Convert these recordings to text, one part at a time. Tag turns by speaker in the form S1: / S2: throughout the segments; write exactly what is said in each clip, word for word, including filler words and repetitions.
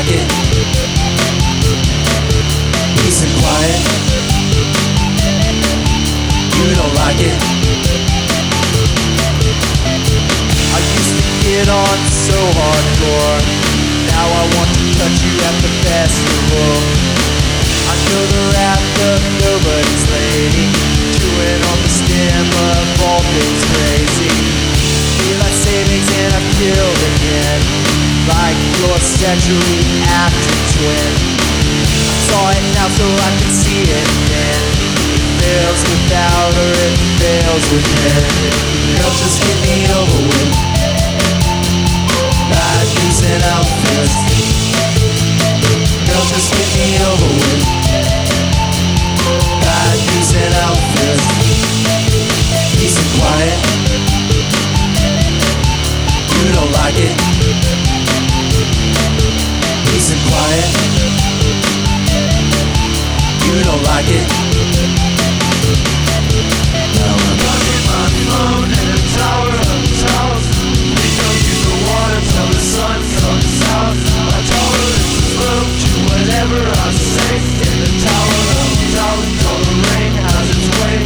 S1: like it. Peace and quiet. You don't like it. I used to get on so hardcore. Now I want to touch you at the festival. I know the rap of nobody's lady, chewing on the stem of all things crazy. Daylight savings and I've killed again, like your sexually active twin. I saw it now so I can see it then. It fails without or it fails within. Girl, just get me over with. Bad news and outfits. Girl, just get me over with. Bad news and outfits. Peace and quiet. You don't like it. Peace and quiet. You don't like it. Now I'm plugging my phone in the tower of the house. Please don't use the water till the sun comes out. My tolerance is low to whatever I say. In the tower of the house, till the rain has its way.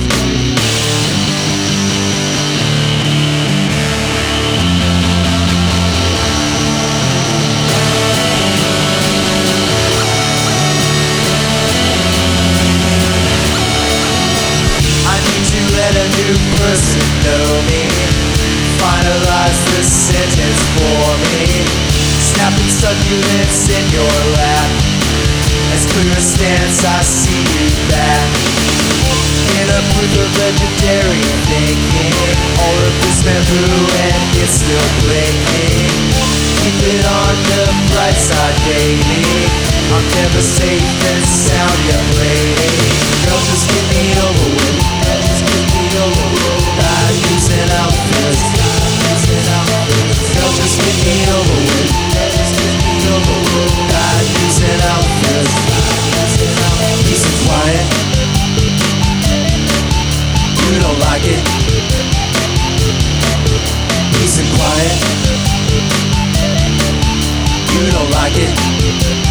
S1: Let a new person know me. Finalize the sentence for me. Snapping succulents in your lap. As clear a stance I see you back. In a proof of legendary thinking. All of this went through and it's still blinking. Keep it on the bright side, baby. I'm never safe and sound, young lady. Girl, just get me over with. Just get me over with. Bad news and outfits. Girl, just get me over with. Just get me over with. Bad news and outfits. Peace and quiet. You don't like it. Peace and quiet. You don't like it.